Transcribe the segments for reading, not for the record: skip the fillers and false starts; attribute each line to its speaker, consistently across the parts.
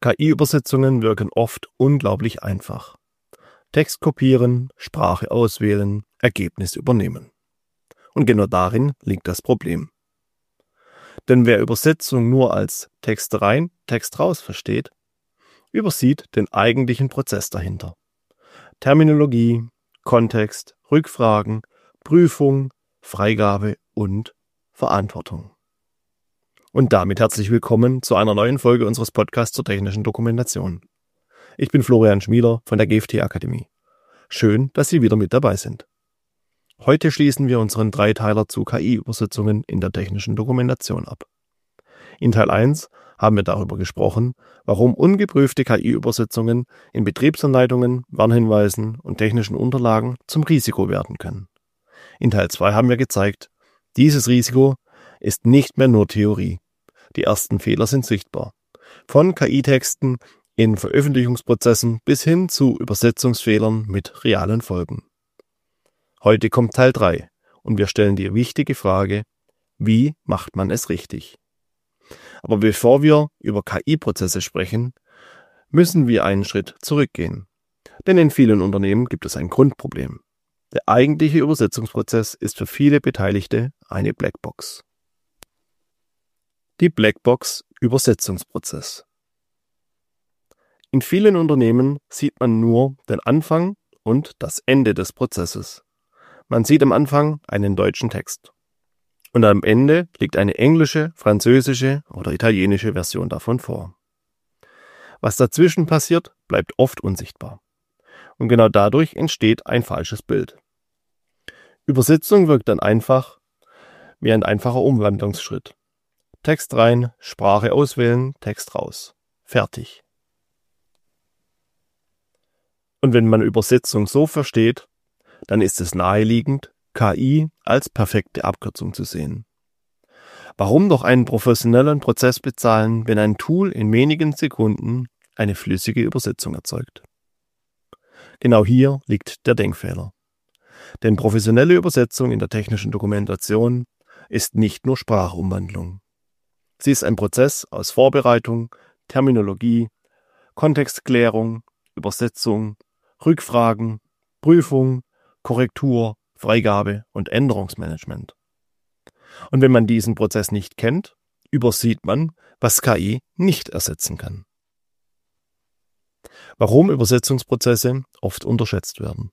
Speaker 1: KI-Übersetzungen wirken oft unglaublich einfach. Text kopieren, Sprache auswählen, Ergebnis übernehmen. Und genau darin liegt das Problem. Denn wer Übersetzung nur als Text rein, Text raus versteht, übersieht den eigentlichen Prozess dahinter. Terminologie, Kontext, Rückfragen, Prüfung, Freigabe und Verantwortung. Und damit herzlich willkommen zu einer neuen Folge unseres Podcasts zur technischen Dokumentation. Ich bin Florian Schmieder von der GFT Akademie. Schön, dass Sie wieder mit dabei sind. Heute schließen wir unseren Dreiteiler zu KI-Übersetzungen in der technischen Dokumentation ab. In Teil 1 haben wir darüber gesprochen, warum ungeprüfte KI-Übersetzungen in Betriebsanleitungen, Warnhinweisen und technischen Unterlagen zum Risiko werden können. In Teil 2 haben wir gezeigt, dieses Risiko ist nicht mehr nur Theorie. Die ersten Fehler sind sichtbar. Von KI-Texten in Veröffentlichungsprozessen bis hin zu Übersetzungsfehlern mit realen Folgen. Heute kommt Teil 3 und wir stellen die wichtige Frage, wie macht man es richtig? Aber bevor wir über KI-Prozesse sprechen, müssen wir einen Schritt zurückgehen. Denn in vielen Unternehmen gibt es ein Grundproblem. Der eigentliche Übersetzungsprozess ist für viele Beteiligte eine Blackbox. Die Blackbox Übersetzungsprozess. In vielen Unternehmen sieht man nur den Anfang und das Ende des Prozesses. Man sieht am Anfang einen deutschen Text. Und am Ende liegt eine englische, französische oder italienische Version davon vor. Was dazwischen passiert, bleibt oft unsichtbar. Und genau dadurch entsteht ein falsches Bild. Übersetzung wirkt dann einfach wie ein einfacher Umwandlungsschritt. Text rein, Sprache auswählen, Text raus. Fertig. Und wenn man Übersetzung so versteht, dann ist es naheliegend, KI als perfekte Abkürzung zu sehen. Warum doch einen professionellen Prozess bezahlen, wenn ein Tool in wenigen Sekunden eine flüssige Übersetzung erzeugt? Genau hier liegt der Denkfehler. Denn professionelle Übersetzung in der technischen Dokumentation ist nicht nur Sprachumwandlung. Sie ist ein Prozess aus Vorbereitung, Terminologie, Kontextklärung, Übersetzung, Rückfragen, Prüfung, Korrektur, Freigabe und Änderungsmanagement. Und wenn man diesen Prozess nicht kennt, übersieht man, was KI nicht ersetzen kann. Warum Übersetzungsprozesse oft unterschätzt werden.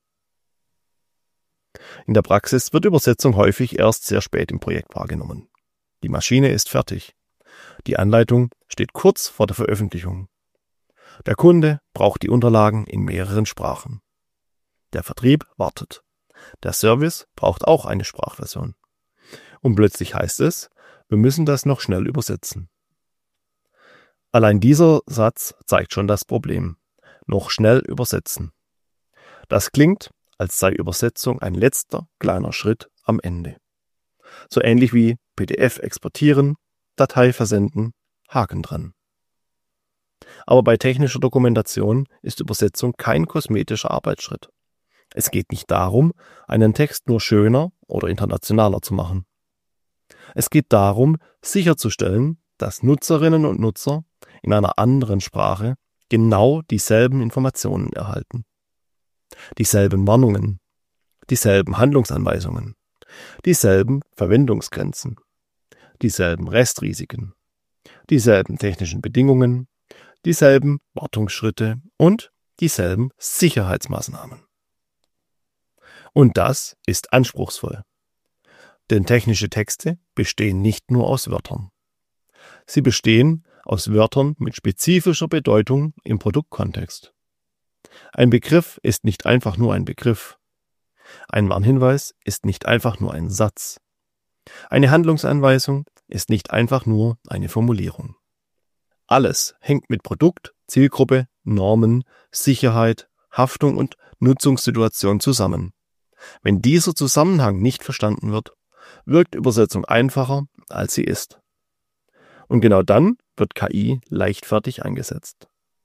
Speaker 1: In der Praxis wird Übersetzung häufig erst sehr spät im Projekt wahrgenommen. Die Maschine ist fertig. Die Anleitung steht kurz vor der Veröffentlichung. Der Kunde braucht die Unterlagen in mehreren Sprachen. Der Vertrieb wartet. Der Service braucht auch eine Sprachversion. Und plötzlich heißt es, wir müssen das noch schnell übersetzen. Allein dieser Satz zeigt schon das Problem. Noch schnell übersetzen. Das klingt, als sei Übersetzung ein letzter kleiner Schritt am Ende. So ähnlich wie PDF exportieren, Datei versenden, Haken dran. Aber bei technischer Dokumentation ist Übersetzung kein kosmetischer Arbeitsschritt. Es geht nicht darum, einen Text nur schöner oder internationaler zu machen. Es geht darum, sicherzustellen, dass Nutzerinnen und Nutzer in einer anderen Sprache genau dieselben Informationen erhalten. Dieselben Warnungen, dieselben Handlungsanweisungen, dieselben Verwendungsgrenzen, dieselben Restrisiken, dieselben technischen Bedingungen, dieselben Wartungsschritte und dieselben Sicherheitsmaßnahmen. Und das ist anspruchsvoll. Denn technische Texte bestehen nicht nur aus Wörtern. Sie bestehen aus Wörtern mit spezifischer Bedeutung im Produktkontext. Ein Begriff ist nicht einfach nur ein Begriff. Ein Warnhinweis ist nicht einfach nur ein Satz. Eine Handlungsanweisung ist nicht einfach nur eine Formulierung. Alles hängt mit Produkt, Zielgruppe, Normen, Sicherheit, Haftung und Nutzungssituation zusammen. Wenn dieser Zusammenhang nicht verstanden wird, wirkt Übersetzung einfacher, als sie ist. Und genau dann wird KI leichtfertig eingesetzt.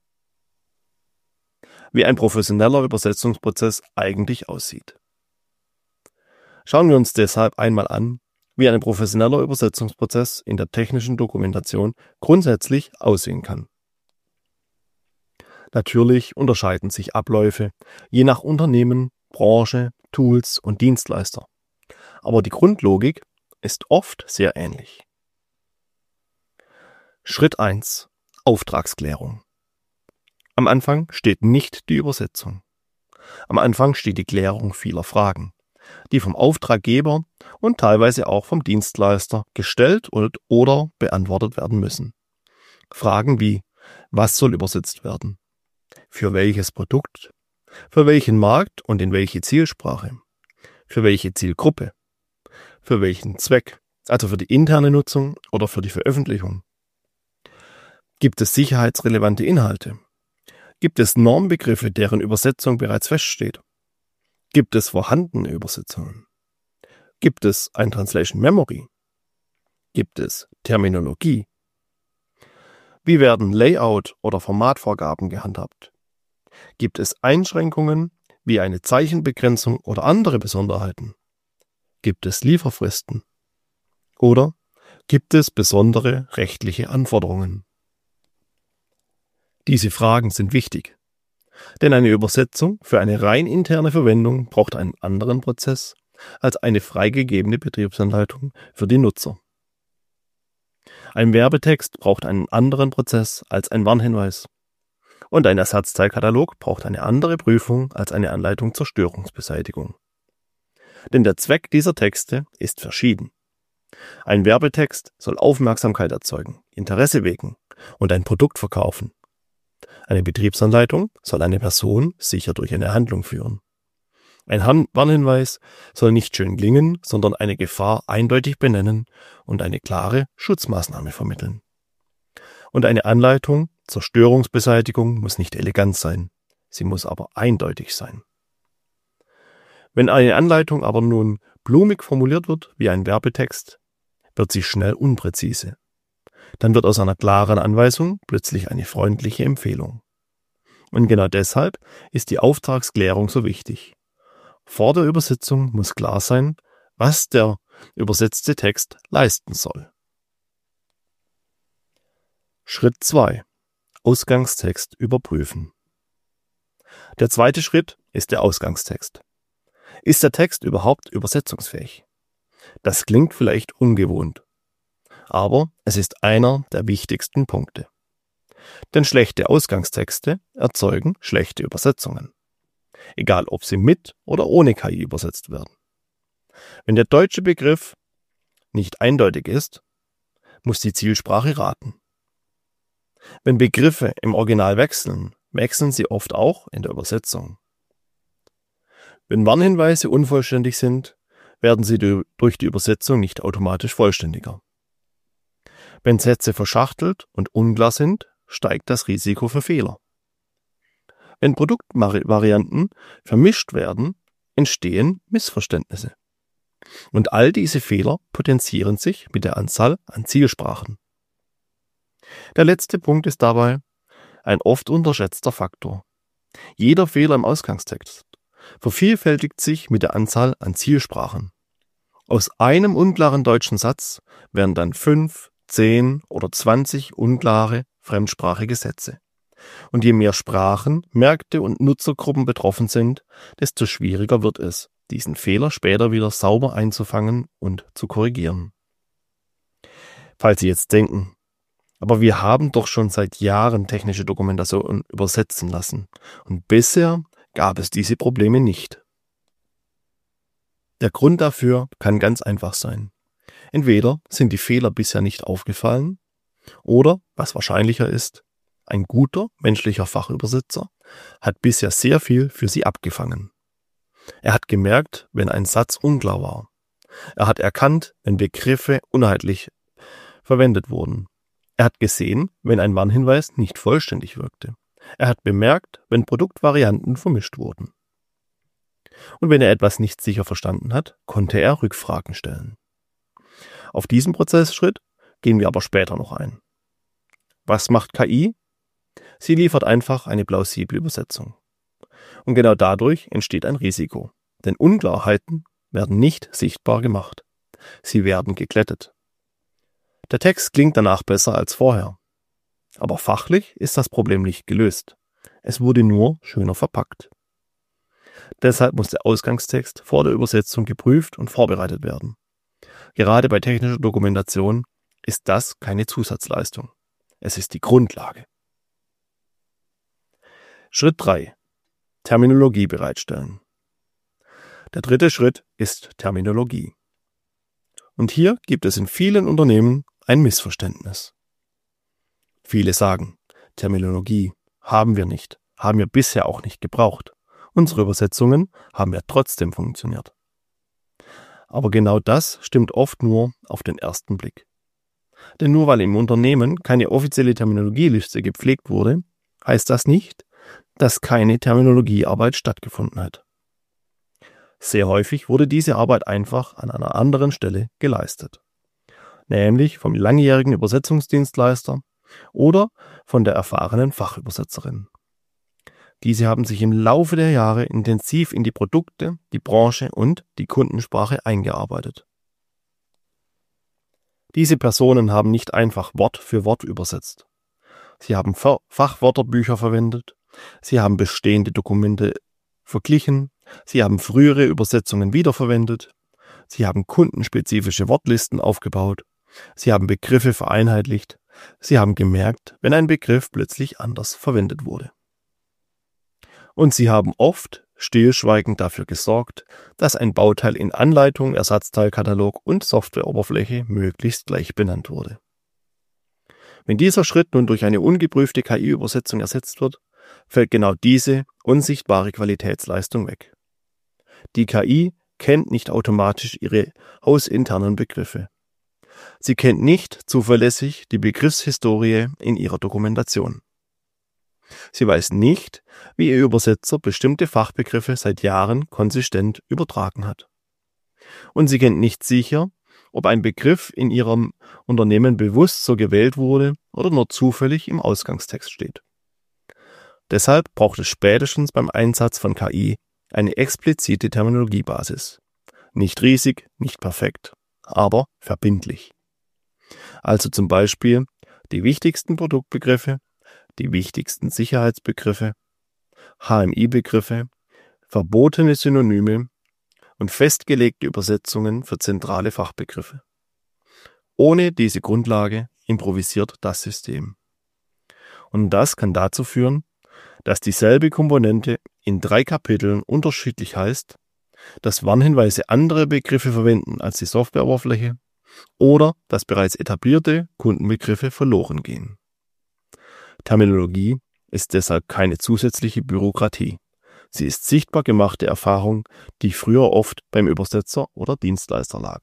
Speaker 1: Wie ein professioneller Übersetzungsprozess eigentlich aussieht. Schauen wir uns deshalb einmal an, wie ein professioneller Übersetzungsprozess in der technischen Dokumentation grundsätzlich aussehen kann. Natürlich unterscheiden sich Abläufe je nach Unternehmen, Branche, Tools und Dienstleister. Aber die Grundlogik ist oft sehr ähnlich. Schritt 1: Auftragsklärung. Am Anfang steht nicht die Übersetzung. Am Anfang steht die Klärung vieler Fragen, die vom Auftraggeber und teilweise auch vom Dienstleister gestellt oder beantwortet werden müssen. Fragen wie: Was soll übersetzt werden? Für welches Produkt? Für welchen Markt und in welche Zielsprache? Für welche Zielgruppe? Für welchen Zweck? Also für die interne Nutzung oder für die Veröffentlichung? Gibt es sicherheitsrelevante Inhalte? Gibt es Normbegriffe, deren Übersetzung bereits feststeht? Gibt es vorhandene Übersetzungen? Gibt es ein Translation Memory? Gibt es Terminologie? Wie werden Layout- oder Formatvorgaben gehandhabt? Gibt es Einschränkungen wie eine Zeichenbegrenzung oder andere Besonderheiten? Gibt es Lieferfristen? Oder gibt es besondere rechtliche Anforderungen? Diese Fragen sind wichtig, denn eine Übersetzung für eine rein interne Verwendung braucht einen anderen Prozess als eine freigegebene Betriebsanleitung für die Nutzer. Ein Werbetext braucht einen anderen Prozess als ein Warnhinweis. Und ein Ersatzteilkatalog braucht eine andere Prüfung als eine Anleitung zur Störungsbeseitigung. Denn der Zweck dieser Texte ist verschieden. Ein Werbetext soll Aufmerksamkeit erzeugen, Interesse wecken und ein Produkt verkaufen. Eine Betriebsanleitung soll eine Person sicher durch eine Handlung führen. Ein Warnhinweis soll nicht schön klingen, sondern eine Gefahr eindeutig benennen und eine klare Schutzmaßnahme vermitteln. Und eine Anleitung zur Störungsbeseitigung muss nicht elegant sein, sie muss aber eindeutig sein. Wenn eine Anleitung aber nun blumig formuliert wird wie ein Werbetext, wird sie schnell unpräzise. Dann wird aus einer klaren Anweisung plötzlich eine freundliche Empfehlung. Und genau deshalb ist die Auftragsklärung so wichtig. Vor der Übersetzung muss klar sein, was der übersetzte Text leisten soll. Schritt 2: Ausgangstext überprüfen. Der zweite Schritt ist der Ausgangstext. Ist der Text überhaupt übersetzungsfähig? Das klingt vielleicht ungewohnt, aber es ist einer der wichtigsten Punkte. Denn schlechte Ausgangstexte erzeugen schlechte Übersetzungen. Egal, ob sie mit oder ohne KI übersetzt werden. Wenn der deutsche Begriff nicht eindeutig ist, muss die Zielsprache raten. Wenn Begriffe im Original wechseln, wechseln sie oft auch in der Übersetzung. Wenn Warnhinweise unvollständig sind, werden sie durch die Übersetzung nicht automatisch vollständiger. Wenn Sätze verschachtelt und unklar sind, steigt das Risiko für Fehler. Wenn Produktvarianten vermischt werden, entstehen Missverständnisse. Und all diese Fehler potenzieren sich mit der Anzahl an Zielsprachen. Der letzte Punkt ist dabei ein oft unterschätzter Faktor. Jeder Fehler im Ausgangstext vervielfältigt sich mit der Anzahl an Zielsprachen. Aus einem unklaren deutschen Satz werden dann 5, 10 oder 20 unklare fremdsprachige Sätze. Und je mehr Sprachen, Märkte und Nutzergruppen betroffen sind, desto schwieriger wird es, diesen Fehler später wieder sauber einzufangen und zu korrigieren. Falls Sie jetzt denken, aber wir haben doch schon seit Jahren technische Dokumentation übersetzen lassen und bisher gab es diese Probleme nicht. Der Grund dafür kann ganz einfach sein. Entweder sind die Fehler bisher nicht aufgefallen oder, was wahrscheinlicher ist, ein guter menschlicher Fachübersetzer hat bisher sehr viel für Sie abgefangen. Er hat gemerkt, wenn ein Satz unklar war. Er hat erkannt, wenn Begriffe uneinheitlich verwendet wurden. Er hat gesehen, wenn ein Warnhinweis nicht vollständig wirkte. Er hat bemerkt, wenn Produktvarianten vermischt wurden. Und wenn er etwas nicht sicher verstanden hat, konnte er Rückfragen stellen. Auf diesen Prozessschritt gehen wir aber später noch ein. Was macht KI? Sie liefert einfach eine plausible Übersetzung. Und genau dadurch entsteht ein Risiko. Denn Unklarheiten werden nicht sichtbar gemacht. Sie werden geglättet. Der Text klingt danach besser als vorher. Aber fachlich ist das Problem nicht gelöst. Es wurde nur schöner verpackt. Deshalb muss der Ausgangstext vor der Übersetzung geprüft und vorbereitet werden. Gerade bei technischer Dokumentation ist das keine Zusatzleistung. Es ist die Grundlage. Schritt 3. Terminologie bereitstellen. Der dritte Schritt ist Terminologie. Und hier gibt es in vielen Unternehmen ein Missverständnis. Viele sagen, Terminologie haben wir nicht, haben wir bisher auch nicht gebraucht. Unsere Übersetzungen haben ja trotzdem funktioniert. Aber genau das stimmt oft nur auf den ersten Blick. Denn nur weil im Unternehmen keine offizielle Terminologieliste gepflegt wurde, heißt das nicht, dass keine Terminologiearbeit stattgefunden hat. Sehr häufig wurde diese Arbeit einfach an einer anderen Stelle geleistet. Nämlich vom langjährigen Übersetzungsdienstleister oder von der erfahrenen Fachübersetzerin. Diese haben sich im Laufe der Jahre intensiv in die Produkte, die Branche und die Kundensprache eingearbeitet. Diese Personen haben nicht einfach Wort für Wort übersetzt. Sie haben Fachwörterbücher verwendet, sie haben bestehende Dokumente verglichen, sie haben frühere Übersetzungen wiederverwendet, sie haben kundenspezifische Wortlisten aufgebaut, sie haben Begriffe vereinheitlicht, sie haben gemerkt, wenn ein Begriff plötzlich anders verwendet wurde. Und sie haben oft stillschweigend dafür gesorgt, dass ein Bauteil in Anleitung, Ersatzteilkatalog und Softwareoberfläche möglichst gleich benannt wurde. Wenn dieser Schritt nun durch eine ungeprüfte KI-Übersetzung ersetzt wird, fällt genau diese unsichtbare Qualitätsleistung weg. Die KI kennt nicht automatisch ihre hausinternen Begriffe. Sie kennt nicht zuverlässig die Begriffshistorie in ihrer Dokumentation. Sie weiß nicht, wie ihr Übersetzer bestimmte Fachbegriffe seit Jahren konsistent übertragen hat. Und sie kennt nicht sicher, ob ein Begriff in ihrem Unternehmen bewusst so gewählt wurde oder nur zufällig im Ausgangstext steht. Deshalb braucht es spätestens beim Einsatz von KI eine explizite Terminologiebasis. Nicht riesig, nicht perfekt, aber verbindlich. Also zum Beispiel die wichtigsten Produktbegriffe, die wichtigsten Sicherheitsbegriffe, HMI-Begriffe, verbotene Synonyme und festgelegte Übersetzungen für zentrale Fachbegriffe. Ohne diese Grundlage improvisiert das System. Und das kann dazu führen, dass dieselbe Komponente in 3 Kapiteln unterschiedlich heißt, dass Warnhinweise andere Begriffe verwenden als die Softwareoberfläche oder dass bereits etablierte Kundenbegriffe verloren gehen. Terminologie ist deshalb keine zusätzliche Bürokratie. Sie ist sichtbar gemachte Erfahrung, die früher oft beim Übersetzer oder Dienstleister lag.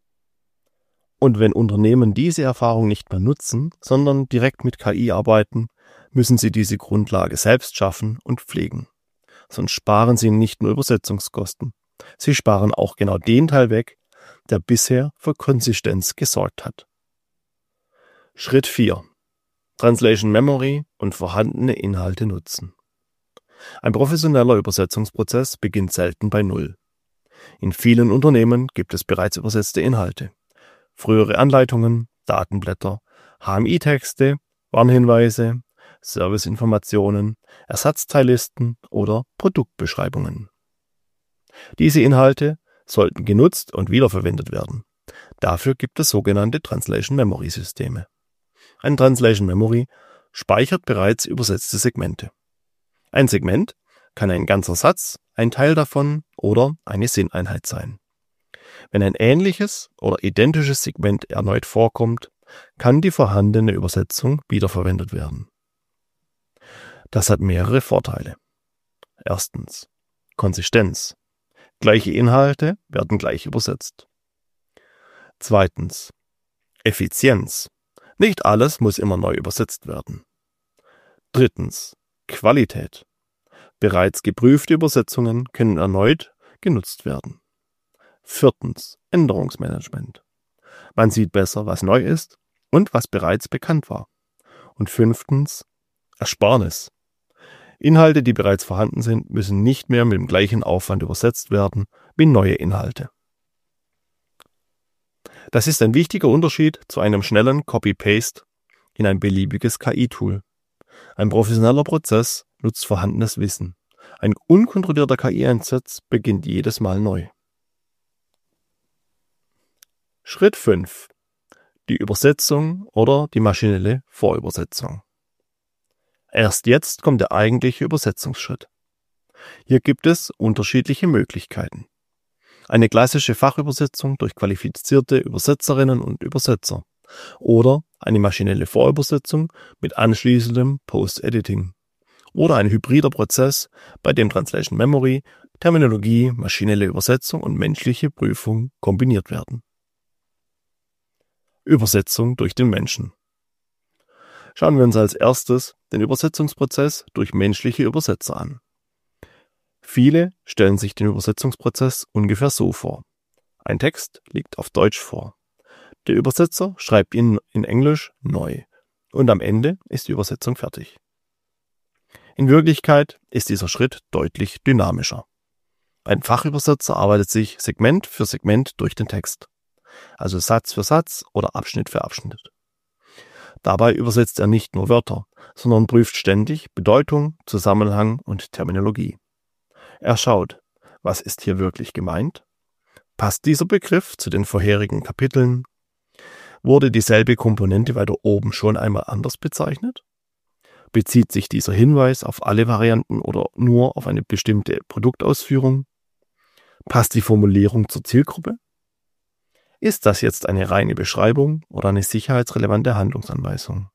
Speaker 1: Und wenn Unternehmen diese Erfahrung nicht mehr nutzen, sondern direkt mit KI arbeiten, müssen sie diese Grundlage selbst schaffen und pflegen. Sonst sparen sie nicht nur Übersetzungskosten. Sie sparen auch genau den Teil weg, der bisher für Konsistenz gesorgt hat. Schritt 4. Translation Memory und vorhandene Inhalte nutzen. Ein professioneller Übersetzungsprozess beginnt selten bei Null. In vielen Unternehmen gibt es bereits übersetzte Inhalte. Frühere Anleitungen, Datenblätter, HMI-Texte, Warnhinweise, Serviceinformationen, Ersatzteillisten oder Produktbeschreibungen. Diese Inhalte sollten genutzt und wiederverwendet werden. Dafür gibt es sogenannte Translation Memory Systeme. Ein Translation Memory speichert bereits übersetzte Segmente. Ein Segment kann ein ganzer Satz, ein Teil davon oder eine Sinneinheit sein. Wenn ein ähnliches oder identisches Segment erneut vorkommt, kann die vorhandene Übersetzung wiederverwendet werden. Das hat mehrere Vorteile. Erstens, Konsistenz. Gleiche Inhalte werden gleich übersetzt. Zweitens, Effizienz. Nicht alles muss immer neu übersetzt werden. Drittens, Qualität. Bereits geprüfte Übersetzungen können erneut genutzt werden. Viertens, Änderungsmanagement. Man sieht besser, was neu ist und was bereits bekannt war. Und fünftens, Ersparnis. Inhalte, die bereits vorhanden sind, müssen nicht mehr mit dem gleichen Aufwand übersetzt werden wie neue Inhalte. Das ist ein wichtiger Unterschied zu einem schnellen Copy-Paste in ein beliebiges KI-Tool. Ein professioneller Prozess nutzt vorhandenes Wissen. Ein unkontrollierter KI-Einsatz beginnt jedes Mal neu. Schritt 5. Die Übersetzung oder die maschinelle Vorübersetzung. Erst jetzt kommt der eigentliche Übersetzungsschritt. Hier gibt es unterschiedliche Möglichkeiten. Eine klassische Fachübersetzung durch qualifizierte Übersetzerinnen und Übersetzer oder eine maschinelle Vorübersetzung mit anschließendem Post-Editing oder ein hybrider Prozess, bei dem Translation Memory, Terminologie, maschinelle Übersetzung und menschliche Prüfung kombiniert werden. Übersetzung durch den Menschen. Schauen wir uns als erstes den Übersetzungsprozess durch menschliche Übersetzer an. Viele stellen sich den Übersetzungsprozess ungefähr so vor. Ein Text liegt auf Deutsch vor. Der Übersetzer schreibt ihn in Englisch neu und am Ende ist die Übersetzung fertig. In Wirklichkeit ist dieser Schritt deutlich dynamischer. Ein Fachübersetzer arbeitet sich Segment für Segment durch den Text, also Satz für Satz oder Abschnitt für Abschnitt. Dabei übersetzt er nicht nur Wörter, sondern prüft ständig Bedeutung, Zusammenhang und Terminologie. Er schaut, was ist hier wirklich gemeint? Passt dieser Begriff zu den vorherigen Kapiteln? Wurde dieselbe Komponente weiter oben schon einmal anders bezeichnet? Bezieht sich dieser Hinweis auf alle Varianten oder nur auf eine bestimmte Produktausführung? Passt die Formulierung zur Zielgruppe? Ist das jetzt eine reine Beschreibung oder eine sicherheitsrelevante Handlungsanweisung?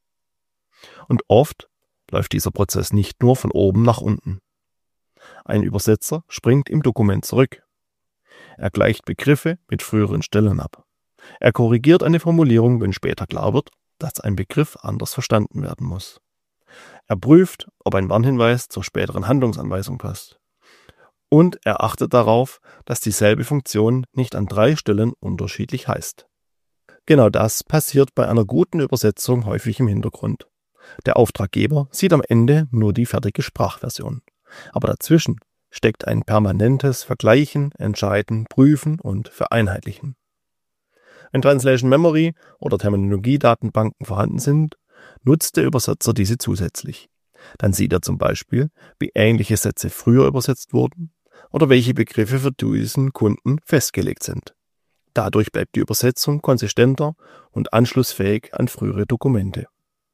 Speaker 1: Und oft läuft dieser Prozess nicht nur von oben nach unten. Ein Übersetzer springt im Dokument zurück. Er gleicht Begriffe mit früheren Stellen ab. Er korrigiert eine Formulierung, wenn später klar wird, dass ein Begriff anders verstanden werden muss. Er prüft, ob ein Warnhinweis zur späteren Handlungsanweisung passt. Und er achtet darauf, dass dieselbe Funktion nicht an 3 Stellen unterschiedlich heißt. Genau das passiert bei einer guten Übersetzung häufig im Hintergrund. Der Auftraggeber sieht am Ende nur die fertige Sprachversion. Aber dazwischen steckt ein permanentes Vergleichen, Entscheiden, Prüfen und Vereinheitlichen. Wenn Translation Memory oder Terminologiedatenbanken vorhanden sind, nutzt der Übersetzer diese zusätzlich. Dann sieht er zum Beispiel, wie ähnliche Sätze früher übersetzt wurden oder welche Begriffe für diesen Kunden festgelegt sind. Dadurch bleibt die Übersetzung konsistenter und anschlussfähig an frühere Dokumente.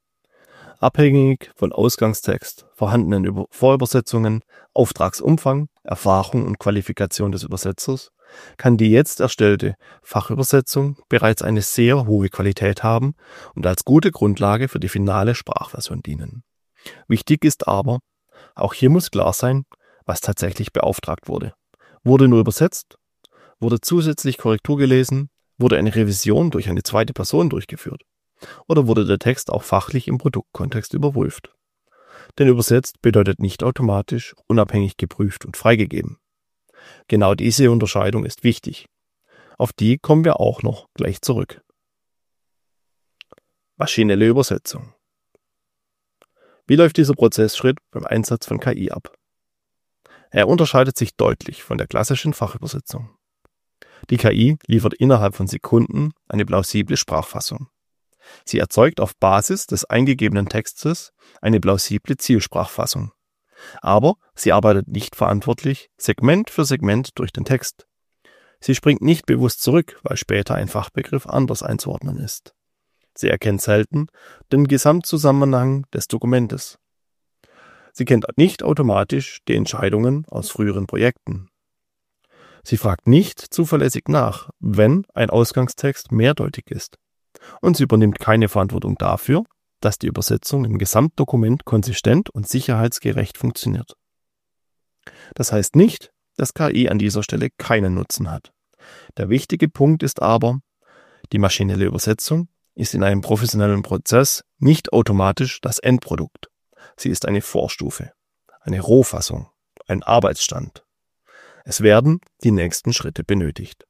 Speaker 1: Abhängig von Ausgangstext, vorhandenen Vorübersetzungen, Auftragsumfang, Erfahrung und Qualifikation des Übersetzers kann die jetzt erstellte Fachübersetzung bereits eine sehr hohe Qualität haben und als gute Grundlage für die finale Sprachversion dienen. Wichtig ist aber, auch hier muss klar sein, was tatsächlich beauftragt wurde. Wurde nur übersetzt? Wurde zusätzlich Korrektur gelesen? Wurde eine Revision durch eine zweite Person durchgeführt? Oder wurde der Text auch fachlich im Produktkontext überprüft? Denn übersetzt bedeutet nicht automatisch unabhängig geprüft und freigegeben. Genau diese Unterscheidung ist wichtig. Auf die kommen wir auch noch gleich zurück. Maschinelle Übersetzung. Wie läuft dieser Prozessschritt beim Einsatz von KI ab? Er unterscheidet sich deutlich von der klassischen Fachübersetzung. Die KI liefert innerhalb von Sekunden eine plausible Sprachfassung. Sie erzeugt auf Basis des eingegebenen Textes eine plausible Zielsprachfassung. Aber sie arbeitet nicht verantwortlich Segment für Segment durch den Text. Sie springt nicht bewusst zurück, weil später ein Fachbegriff anders einzuordnen ist. Sie erkennt selten den Gesamtzusammenhang des Dokumentes. Sie kennt nicht automatisch die Entscheidungen aus früheren Projekten. Sie fragt nicht zuverlässig nach, wenn ein Ausgangstext mehrdeutig ist. Und sie übernimmt keine Verantwortung dafür, dass die Übersetzung im Gesamtdokument konsistent und sicherheitsgerecht funktioniert. Das heißt nicht, dass KI an dieser Stelle keinen Nutzen hat. Der wichtige Punkt ist aber, die maschinelle Übersetzung ist in einem professionellen Prozess nicht automatisch das Endprodukt. Sie ist eine Vorstufe, eine Rohfassung, ein Arbeitsstand. Es werden die nächsten Schritte benötigt.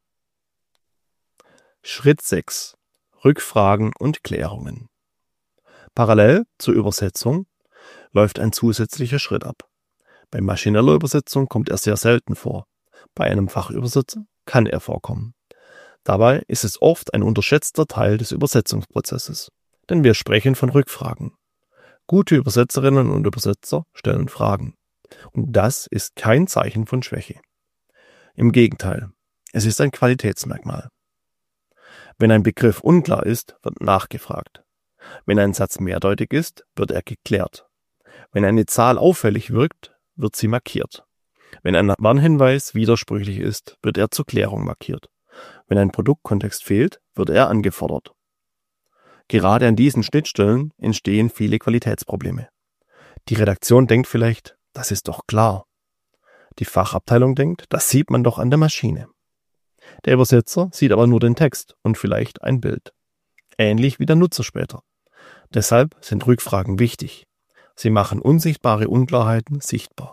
Speaker 1: Schritt 6. Rückfragen und Klärungen. Parallel zur Übersetzung läuft ein zusätzlicher Schritt ab. Bei maschineller Übersetzung kommt er sehr selten vor. Bei einem Fachübersetzer kann er vorkommen. Dabei ist es oft ein unterschätzter Teil des Übersetzungsprozesses, denn wir sprechen von Rückfragen. Gute Übersetzerinnen und Übersetzer stellen Fragen. Und das ist kein Zeichen von Schwäche. Im Gegenteil, es ist ein Qualitätsmerkmal. Wenn ein Begriff unklar ist, wird nachgefragt. Wenn ein Satz mehrdeutig ist, wird er geklärt. Wenn eine Zahl auffällig wirkt, wird sie markiert. Wenn ein Warnhinweis widersprüchlich ist, wird er zur Klärung markiert. Wenn ein Produktkontext fehlt, wird er angefordert. Gerade an diesen Schnittstellen entstehen viele Qualitätsprobleme. Die Redaktion denkt vielleicht, das ist doch klar. Die Fachabteilung denkt, das sieht man doch an der Maschine. Der Übersetzer sieht aber nur den Text und vielleicht ein Bild. Ähnlich wie der Nutzer später. Deshalb sind Rückfragen wichtig. Sie machen unsichtbare Unklarheiten sichtbar.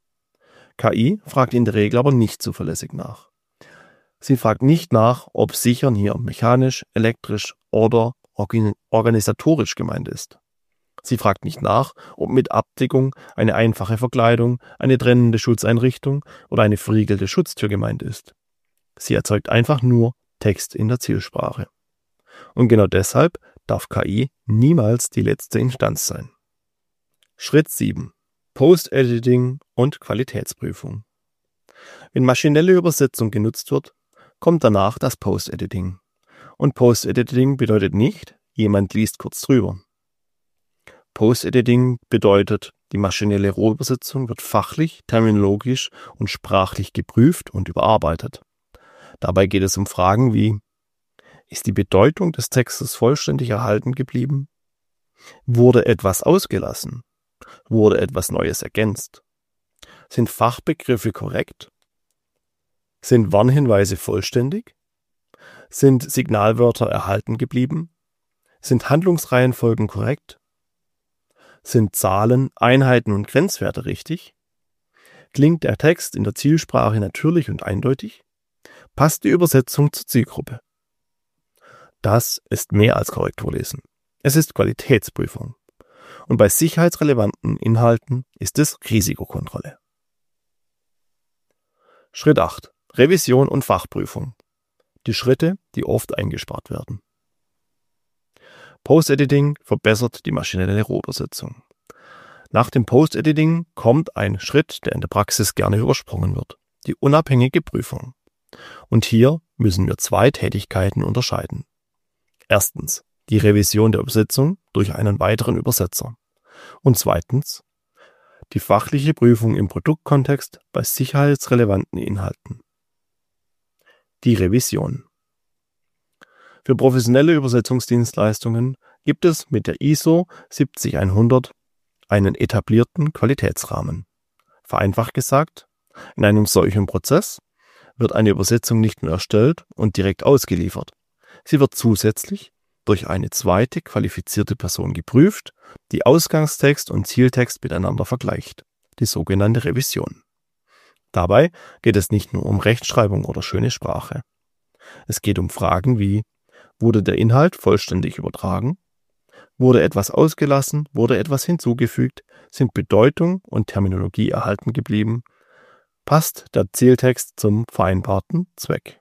Speaker 1: KI fragt in der Regel aber nicht zuverlässig nach. Sie fragt nicht nach, ob sichern hier mechanisch, elektrisch oder organisatorisch gemeint ist. Sie fragt nicht nach, ob mit Abdeckung eine einfache Verkleidung, eine trennende Schutzeinrichtung oder eine verriegelte Schutztür gemeint ist. Sie erzeugt einfach nur Text in der Zielsprache. Und genau deshalb darf KI niemals die letzte Instanz sein. Schritt 7. Post-Editing und Qualitätsprüfung. Wenn maschinelle Übersetzung genutzt wird, kommt danach das Post-Editing. Und Post-Editing bedeutet nicht, jemand liest kurz drüber. Post-Editing bedeutet, die maschinelle Rohübersetzung wird fachlich, terminologisch und sprachlich geprüft und überarbeitet. Dabei geht es um Fragen wie: Ist die Bedeutung des Textes vollständig erhalten geblieben? Wurde etwas ausgelassen? Wurde etwas Neues ergänzt? Sind Fachbegriffe korrekt? Sind Warnhinweise vollständig? Sind Signalwörter erhalten geblieben? Sind Handlungsreihenfolgen korrekt? Sind Zahlen, Einheiten und Grenzwerte richtig? Klingt der Text in der Zielsprache natürlich und eindeutig? Passt die Übersetzung zur Zielgruppe? Das ist mehr als Korrekturlesen. Es ist Qualitätsprüfung. Und bei sicherheitsrelevanten Inhalten ist es Risikokontrolle. Schritt 8. Revision und Fachprüfung. Die Schritte, die oft eingespart werden. Post-Editing verbessert die maschinelle Rohübersetzung. Nach dem Post-Editing kommt ein Schritt, der in der Praxis gerne übersprungen wird: die unabhängige Prüfung. Und hier müssen wir zwei Tätigkeiten unterscheiden. Erstens die Revision der Übersetzung durch einen weiteren Übersetzer. Und zweitens die fachliche Prüfung im Produktkontext bei sicherheitsrelevanten Inhalten. Die Revision. Für professionelle Übersetzungsdienstleistungen gibt es mit der ISO 70100 einen etablierten Qualitätsrahmen. Vereinfacht gesagt, in einem solchen Prozess wird eine Übersetzung nicht nur erstellt und direkt ausgeliefert. Sie wird zusätzlich durch eine zweite qualifizierte Person geprüft, die Ausgangstext und Zieltext miteinander vergleicht, die sogenannte Revision. Dabei geht es nicht nur um Rechtschreibung oder schöne Sprache. Es geht um Fragen wie: Wurde der Inhalt vollständig übertragen? Wurde etwas ausgelassen? Wurde etwas hinzugefügt? Sind Bedeutung und Terminologie erhalten geblieben? Passt der Zieltext zum vereinbarten Zweck?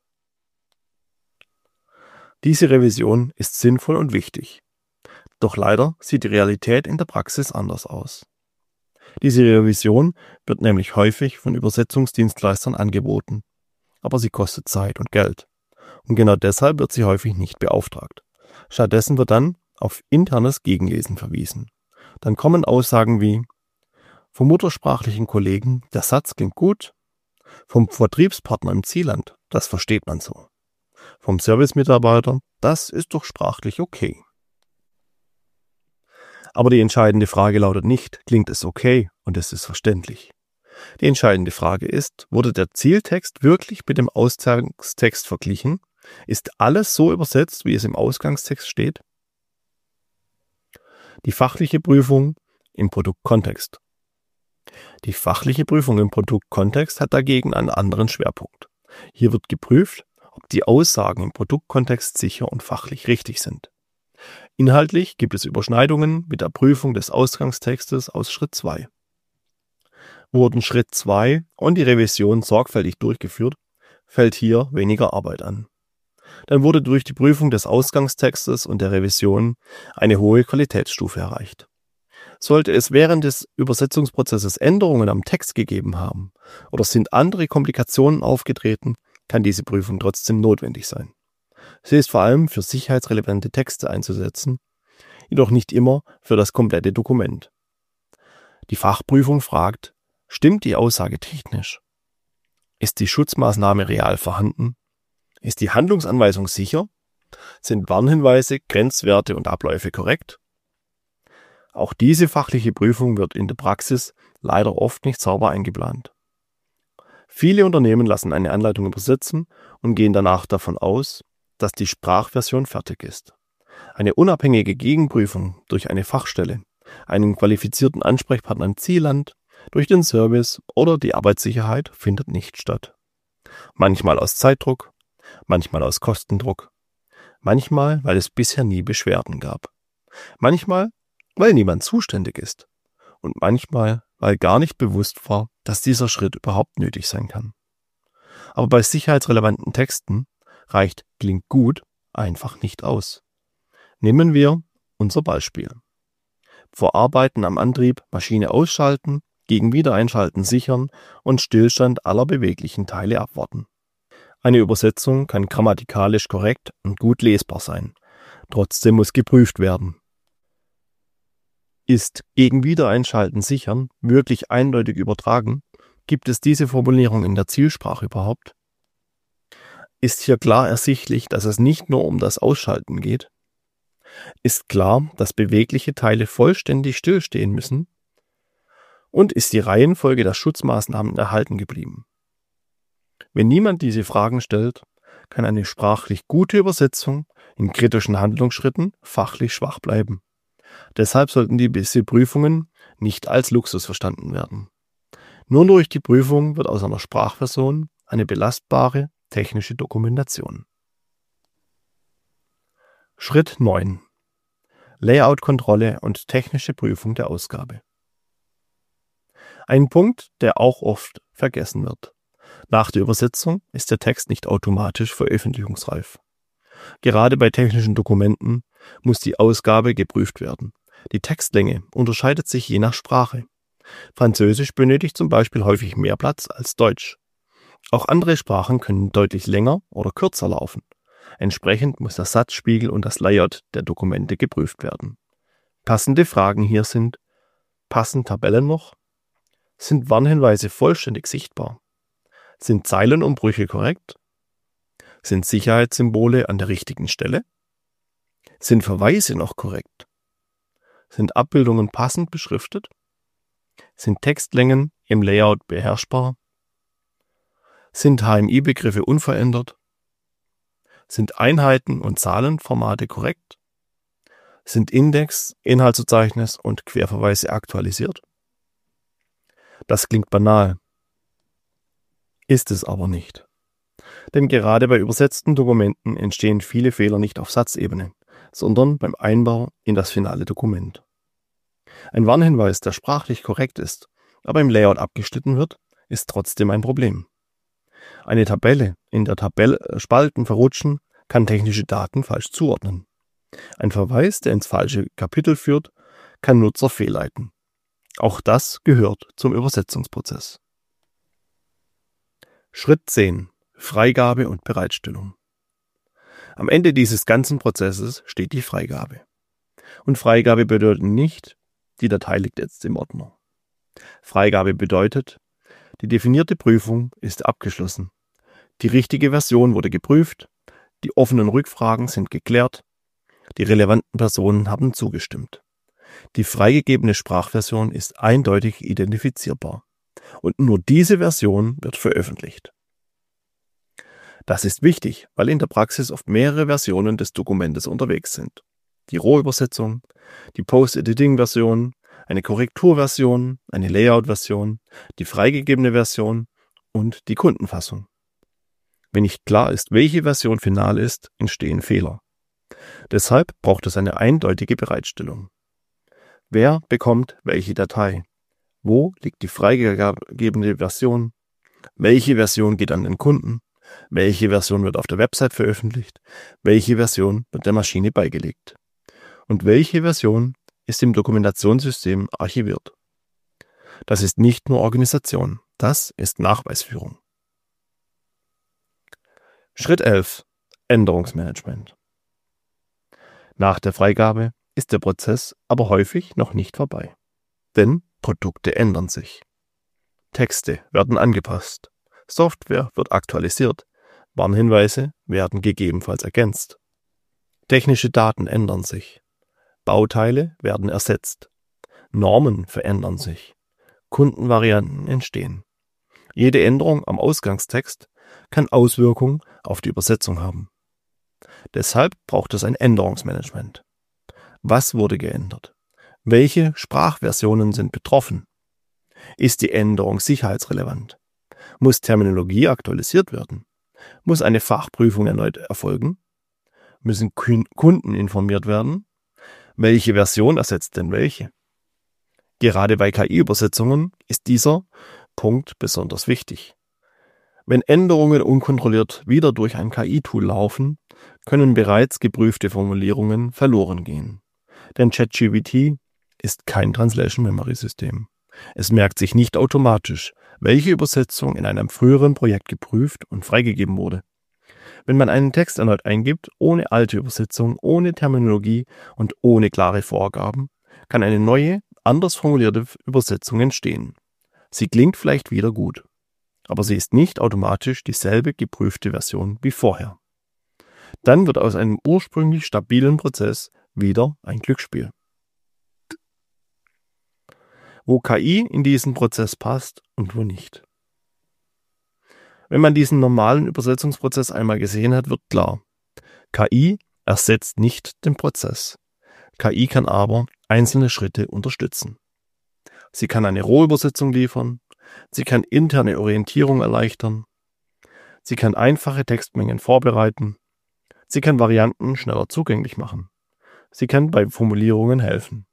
Speaker 1: Diese Revision ist sinnvoll und wichtig. Doch leider sieht die Realität in der Praxis anders aus. Diese Revision wird nämlich häufig von Übersetzungsdienstleistern angeboten, aber sie kostet Zeit und Geld. Und genau deshalb wird sie häufig nicht beauftragt. Stattdessen wird dann auf internes Gegenlesen verwiesen. Dann kommen Aussagen wie: Vom muttersprachlichen Kollegen, der Satz klingt gut. Vom Vertriebspartner im Zielland, das versteht man so. Vom Servicemitarbeiter, das ist doch sprachlich okay. Aber die entscheidende Frage lautet nicht: Klingt es okay und es ist verständlich? Die entscheidende Frage ist: Wurde der Zieltext wirklich mit dem Ausgangstext verglichen? Ist alles so übersetzt, wie es im Ausgangstext steht? Die fachliche Prüfung im Produktkontext. Die fachliche Prüfung im Produktkontext hat dagegen einen anderen Schwerpunkt. Hier wird geprüft, ob die Aussagen im Produktkontext sicher und fachlich richtig sind. Inhaltlich gibt es Überschneidungen mit der Prüfung des Ausgangstextes aus Schritt 2. Wurden Schritt 2 und die Revision sorgfältig durchgeführt, fällt hier weniger Arbeit an. Dann wurde durch die Prüfung des Ausgangstextes und der Revision eine hohe Qualitätsstufe erreicht. Sollte es während des Übersetzungsprozesses Änderungen am Text gegeben haben oder sind andere Komplikationen aufgetreten, kann diese Prüfung trotzdem notwendig sein. Sie ist vor allem für sicherheitsrelevante Texte einzusetzen, jedoch nicht immer für das komplette Dokument. Die Fachprüfung fragt: Stimmt die Aussage technisch? Ist die Schutzmaßnahme real vorhanden? Ist die Handlungsanweisung sicher? Sind Warnhinweise, Grenzwerte und Abläufe korrekt? Auch diese fachliche Prüfung wird in der Praxis leider oft nicht sauber eingeplant. Viele Unternehmen lassen eine Anleitung übersetzen und gehen danach davon aus, dass die Sprachversion fertig ist. Eine unabhängige Gegenprüfung durch eine Fachstelle, einen qualifizierten Ansprechpartner im Zielland, durch den Service oder die Arbeitssicherheit findet nicht statt. Manchmal aus Zeitdruck, manchmal aus Kostendruck, manchmal, weil es bisher nie Beschwerden gab, manchmal, weil niemand zuständig ist und manchmal, weil gar nicht bewusst war, dass dieser Schritt überhaupt nötig sein kann. Aber bei sicherheitsrelevanten Texten reicht klingt gut einfach nicht aus. Nehmen wir unser Beispiel. Vor Arbeiten am Antrieb Maschine ausschalten, gegen Wiedereinschalten sichern und Stillstand aller beweglichen Teile abwarten. Eine Übersetzung kann grammatikalisch korrekt und gut lesbar sein. Trotzdem muss geprüft werden. Ist gegen Wiedereinschalten sichern wirklich eindeutig übertragen? Gibt es diese Formulierung in der Zielsprache überhaupt? Ist hier klar ersichtlich, dass es nicht nur um das Ausschalten geht? Ist klar, dass bewegliche Teile vollständig stillstehen müssen? Und ist die Reihenfolge der Schutzmaßnahmen erhalten geblieben? Wenn niemand diese Fragen stellt, kann eine sprachlich gute Übersetzung in kritischen Handlungsschritten fachlich schwach bleiben. Deshalb sollten diese Prüfungen nicht als Luxus verstanden werden. Nur durch die Prüfung wird aus einer Sprachversion eine belastbare technische Dokumentation. Schritt 9. Layout-Kontrolle und technische Prüfung der Ausgabe. Ein Punkt, der auch oft vergessen wird. Nach der Übersetzung ist der Text nicht automatisch veröffentlichungsreif. Gerade bei technischen Dokumenten muss die Ausgabe geprüft werden. Die Textlänge unterscheidet sich je nach Sprache. Französisch benötigt zum Beispiel häufig mehr Platz als Deutsch. Auch andere Sprachen können deutlich länger oder kürzer laufen. Entsprechend muss der Satzspiegel und das Layout der Dokumente geprüft werden. Passende Fragen hier sind: Passen Tabellen noch? Sind Warnhinweise vollständig sichtbar? Sind Zeilenumbrüche korrekt? Sind Sicherheitssymbole an der richtigen Stelle? Sind Verweise noch korrekt? Sind Abbildungen passend beschriftet? Sind Textlängen im Layout beherrschbar? Sind HMI-Begriffe unverändert? Sind Einheiten und Zahlenformate korrekt? Sind Index, Inhaltsverzeichnis und Querverweise aktualisiert? Das klingt banal, ist es aber nicht. Denn gerade bei übersetzten Dokumenten entstehen viele Fehler nicht auf Satzebene, sondern beim Einbau in das finale Dokument. Ein Warnhinweis, der sprachlich korrekt ist, aber im Layout abgeschnitten wird, ist trotzdem ein Problem. Eine Tabelle, in der Spalten verrutschen, kann technische Daten falsch zuordnen. Ein Verweis, der ins falsche Kapitel führt, kann Nutzer fehlleiten. Auch das gehört zum Übersetzungsprozess. Schritt 10. Freigabe und Bereitstellung. Am Ende dieses ganzen Prozesses steht die Freigabe. Und Freigabe bedeutet nicht, die Datei liegt jetzt im Ordner. Freigabe bedeutet, die definierte Prüfung ist abgeschlossen. Die richtige Version wurde geprüft, die offenen Rückfragen sind geklärt, die relevanten Personen haben zugestimmt. Die freigegebene Sprachversion ist eindeutig identifizierbar. Und nur diese Version wird veröffentlicht. Das ist wichtig, weil in der Praxis oft mehrere Versionen des Dokumentes unterwegs sind. Die Rohübersetzung, die Post-Editing-Version, eine Korrekturversion, eine Layout-Version, die freigegebene Version und die Kundenfassung. Wenn nicht klar ist, welche Version final ist, entstehen Fehler. Deshalb braucht es eine eindeutige Bereitstellung. Wer bekommt welche Datei? Wo liegt die freigegebene Version? Welche Version geht an den Kunden? Welche Version wird auf der Website veröffentlicht? Welche Version wird der Maschine beigelegt? Und welche Version ist im Dokumentationssystem archiviert. Das ist nicht nur Organisation, das ist Nachweisführung. Schritt 11. Änderungsmanagement. Nach der Freigabe ist der Prozess aber häufig noch nicht vorbei. Denn Produkte ändern sich. Texte werden angepasst. Software wird aktualisiert. Warnhinweise werden gegebenenfalls ergänzt. Technische Daten ändern sich. Bauteile werden ersetzt. Normen verändern sich. Kundenvarianten entstehen. Jede Änderung am Ausgangstext kann Auswirkungen auf die Übersetzung haben. Deshalb braucht es ein Änderungsmanagement. Was wurde geändert? Welche Sprachversionen sind betroffen? Ist die Änderung sicherheitsrelevant? Muss Terminologie aktualisiert werden? Muss eine Fachprüfung erneut erfolgen? Müssen Kunden informiert werden? Welche Version ersetzt denn welche? Gerade bei KI-Übersetzungen ist dieser Punkt besonders wichtig. Wenn Änderungen unkontrolliert wieder durch ein KI-Tool laufen, können bereits geprüfte Formulierungen verloren gehen. Denn ChatGPT ist kein Translation-Memory-System. Es merkt sich nicht automatisch, welche Übersetzung in einem früheren Projekt geprüft und freigegeben wurde. Wenn man einen Text erneut eingibt, ohne alte Übersetzung, ohne Terminologie und ohne klare Vorgaben, kann eine neue, anders formulierte Übersetzung entstehen. Sie klingt vielleicht wieder gut, aber sie ist nicht automatisch dieselbe geprüfte Version wie vorher. Dann wird aus einem ursprünglich stabilen Prozess wieder ein Glücksspiel. Wo KI in diesen Prozess passt und wo nicht. Wenn man diesen normalen Übersetzungsprozess einmal gesehen hat, wird klar, KI ersetzt nicht den Prozess. KI kann aber einzelne Schritte unterstützen. Sie kann eine Rohübersetzung liefern, sie kann interne Orientierung erleichtern, sie kann einfache Textmengen vorbereiten, sie kann Varianten schneller zugänglich machen, sie kann bei Formulierungen helfen.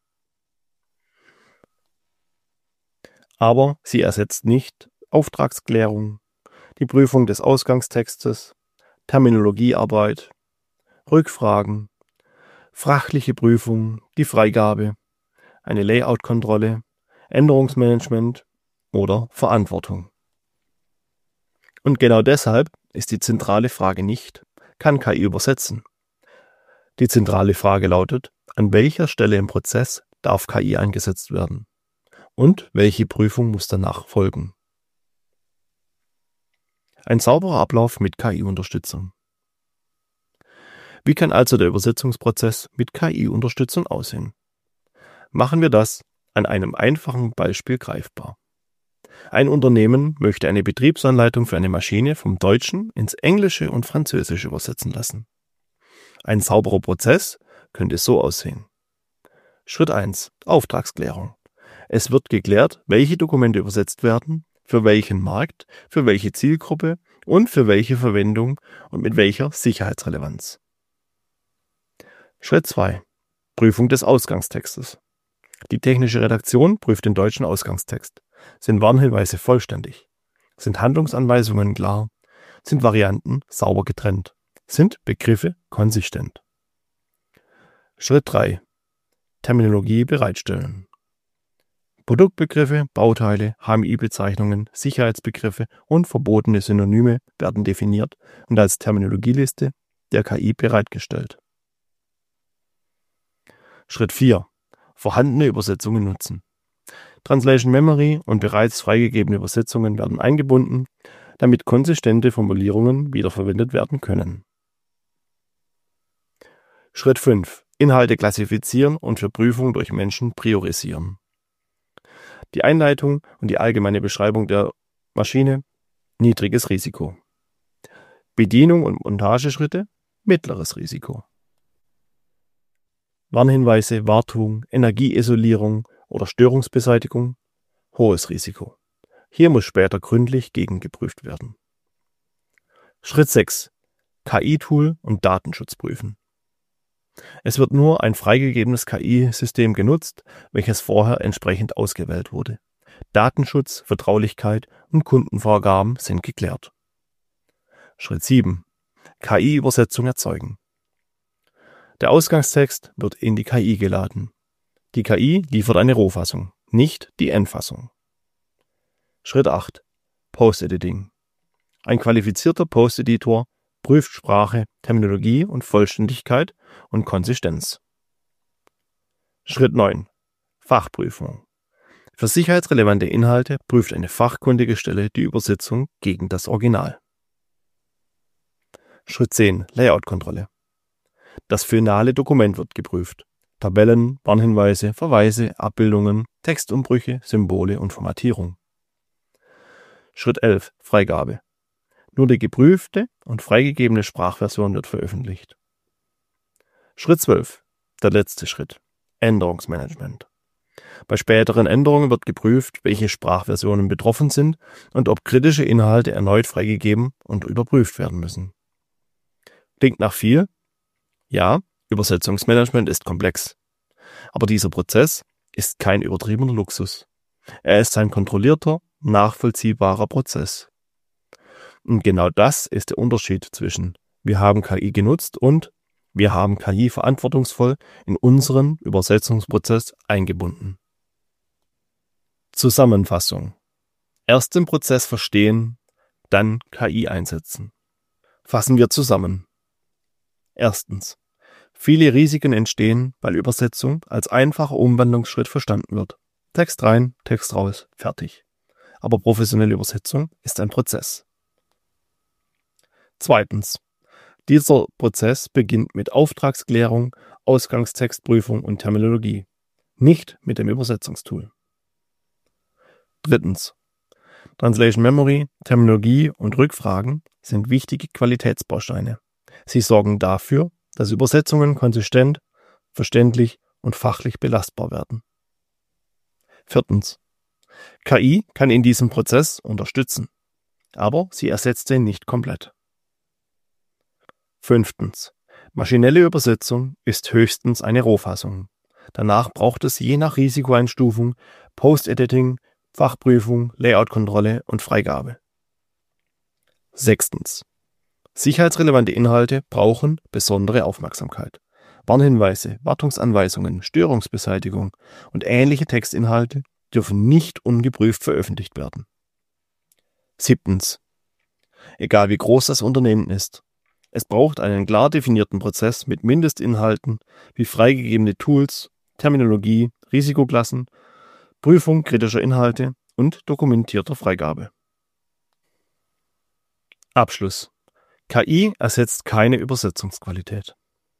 Speaker 1: Aber sie ersetzt nicht Auftragsklärung, die Prüfung des Ausgangstextes, Terminologiearbeit, Rückfragen, fachliche Prüfung, die Freigabe, eine Layout-Kontrolle, Änderungsmanagement oder Verantwortung. Und genau deshalb ist die zentrale Frage nicht, kann KI übersetzen? Die zentrale Frage lautet, an welcher Stelle im Prozess darf KI eingesetzt werden? Und welche Prüfung muss danach folgen? Ein sauberer Ablauf mit KI-Unterstützung. Wie kann also der Übersetzungsprozess mit KI-Unterstützung aussehen? Machen wir das an einem einfachen Beispiel greifbar. Ein Unternehmen möchte eine Betriebsanleitung für eine Maschine vom Deutschen ins Englische und Französische übersetzen lassen. Ein sauberer Prozess könnte so aussehen. Schritt 1. Auftragsklärung. Es wird geklärt, welche Dokumente übersetzt werden, für welchen Markt, für welche Zielgruppe und für welche Verwendung und mit welcher Sicherheitsrelevanz. Schritt 2. Prüfung des Ausgangstextes. Die technische Redaktion prüft den deutschen Ausgangstext. Sind Warnhinweise vollständig? Sind Handlungsanweisungen klar? Sind Varianten sauber getrennt? Sind Begriffe konsistent? Schritt 3. Terminologie bereitstellen. Produktbegriffe, Bauteile, HMI-Bezeichnungen, Sicherheitsbegriffe und verbotene Synonyme werden definiert und als Terminologieliste der KI bereitgestellt. Schritt 4. Vorhandene Übersetzungen nutzen. Translation Memory und bereits freigegebene Übersetzungen werden eingebunden, damit konsistente Formulierungen wiederverwendet werden können. Schritt 5. Inhalte klassifizieren und für Prüfung durch Menschen priorisieren. Die Einleitung und die allgemeine Beschreibung der Maschine, niedriges Risiko. Bedienung und Montageschritte, mittleres Risiko. Warnhinweise, Wartung, Energieisolierung oder Störungsbeseitigung, hohes Risiko. Hier muss später gründlich gegengeprüft werden. Schritt 6. KI-Tool und Datenschutz prüfen. Es wird nur ein freigegebenes KI-System genutzt, welches vorher entsprechend ausgewählt wurde. Datenschutz, Vertraulichkeit und Kundenvorgaben sind geklärt. Schritt 7. KI-Übersetzung erzeugen. Der Ausgangstext wird in die KI geladen. Die KI liefert eine Rohfassung, nicht die Endfassung. Schritt 8. Post-Editing. Ein qualifizierter Post-Editor prüft Sprache, Terminologie und Vollständigkeit und Konsistenz. Schritt 9. Fachprüfung. Für sicherheitsrelevante Inhalte prüft eine fachkundige Stelle die Übersetzung gegen das Original. Schritt 10. Layout-Kontrolle. Das finale Dokument wird geprüft. Tabellen, Warnhinweise, Verweise, Abbildungen, Textumbrüche, Symbole und Formatierung. Schritt 11. Freigabe. Nur die geprüfte und freigegebene Sprachversion wird veröffentlicht. Schritt 12. Der letzte Schritt. Änderungsmanagement. Bei späteren Änderungen wird geprüft, welche Sprachversionen betroffen sind und ob kritische Inhalte erneut freigegeben und überprüft werden müssen. Klingt nach viel? Ja, Übersetzungsmanagement ist komplex. Aber dieser Prozess ist kein übertriebener Luxus. Er ist ein kontrollierter, nachvollziehbarer Prozess. Und genau das ist der Unterschied zwischen wir haben KI genutzt und wir haben KI verantwortungsvoll in unseren Übersetzungsprozess eingebunden. Zusammenfassung. Erst den Prozess verstehen, dann KI einsetzen. Fassen wir zusammen. Erstens. Viele Risiken entstehen, weil Übersetzung als einfacher Umwandlungsschritt verstanden wird. Text rein, Text raus, fertig. Aber professionelle Übersetzung ist ein Prozess. Zweitens. Dieser Prozess beginnt mit Auftragsklärung, Ausgangstextprüfung und Terminologie, nicht mit dem Übersetzungstool. Drittens. Translation Memory, Terminologie und Rückfragen sind wichtige Qualitätsbausteine. Sie sorgen dafür, dass Übersetzungen konsistent, verständlich und fachlich belastbar werden. Viertens. KI kann in diesem Prozess unterstützen, aber sie ersetzt ihn nicht komplett. Fünftens. Maschinelle Übersetzung ist höchstens eine Rohfassung. Danach braucht es je nach Risikoeinstufung Post-Editing, Fachprüfung, Layout-Kontrolle und Freigabe. Sechstens. Sicherheitsrelevante Inhalte brauchen besondere Aufmerksamkeit. Warnhinweise, Wartungsanweisungen, Störungsbeseitigung und ähnliche Textinhalte dürfen nicht ungeprüft veröffentlicht werden. Siebtens. Egal wie groß das Unternehmen ist, es braucht einen klar definierten Prozess mit Mindestinhalten wie freigegebene Tools, Terminologie, Risikoklassen, Prüfung kritischer Inhalte und dokumentierter Freigabe. Abschluss. KI ersetzt keine Übersetzungsqualität.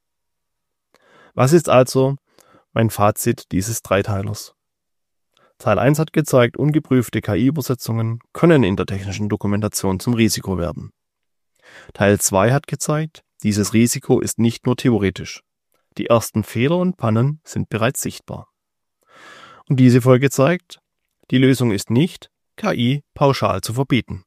Speaker 1: Was ist also mein Fazit dieses Dreiteilers? Teil 1 hat gezeigt, ungeprüfte KI-Übersetzungen können in der technischen Dokumentation zum Risiko werden. Teil 2 hat gezeigt, dieses Risiko ist nicht nur theoretisch. Die ersten Fehler und Pannen sind bereits sichtbar. Und diese Folge zeigt, die Lösung ist nicht, KI pauschal zu verbieten.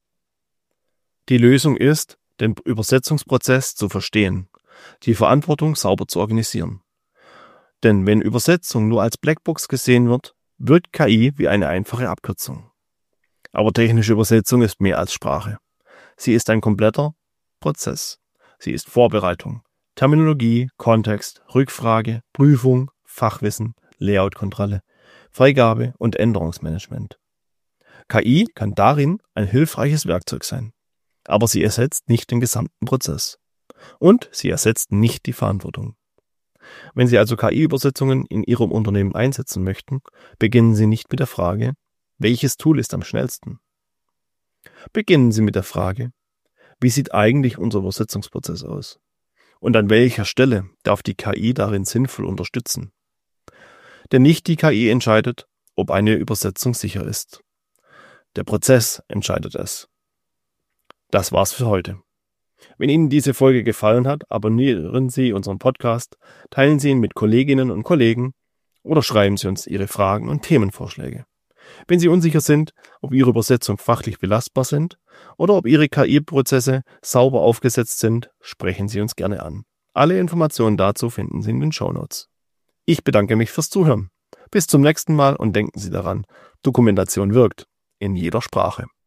Speaker 1: Die Lösung ist, den Übersetzungsprozess zu verstehen, die Verantwortung sauber zu organisieren. Denn wenn Übersetzung nur als Blackbox gesehen wird, wirkt KI wie eine einfache Abkürzung. Aber technische Übersetzung ist mehr als Sprache. Sie ist ein kompletter Prozess. Sie ist Vorbereitung, Terminologie, Kontext, Rückfrage, Prüfung, Fachwissen, Layout-Kontrolle, Freigabe und Änderungsmanagement. KI kann darin ein hilfreiches Werkzeug sein, aber sie ersetzt nicht den gesamten Prozess. Und sie ersetzt nicht die Verantwortung. Wenn Sie also KI-Übersetzungen in Ihrem Unternehmen einsetzen möchten, beginnen Sie nicht mit der Frage, welches Tool ist am schnellsten? Beginnen Sie mit der Frage, wie sieht eigentlich unser Übersetzungsprozess aus? Und an welcher Stelle darf die KI darin sinnvoll unterstützen? Denn nicht die KI entscheidet, ob eine Übersetzung sicher ist. Der Prozess entscheidet es. Das war's für heute. Wenn Ihnen diese Folge gefallen hat, abonnieren Sie unseren Podcast, teilen Sie ihn mit Kolleginnen und Kollegen oder schreiben Sie uns Ihre Fragen und Themenvorschläge. Wenn Sie unsicher sind, ob Ihre Übersetzungen fachlich belastbar sind oder ob Ihre KI-Prozesse sauber aufgesetzt sind, sprechen Sie uns gerne an. Alle Informationen dazu finden Sie in den Shownotes. Ich bedanke mich fürs Zuhören. Bis zum nächsten Mal und denken Sie daran, Dokumentation wirkt in jeder Sprache.